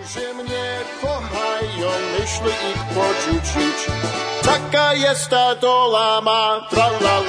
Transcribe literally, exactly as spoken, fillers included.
Že mnie kochają, myśli ich poczuć. Taka jest ta dola ma, tra la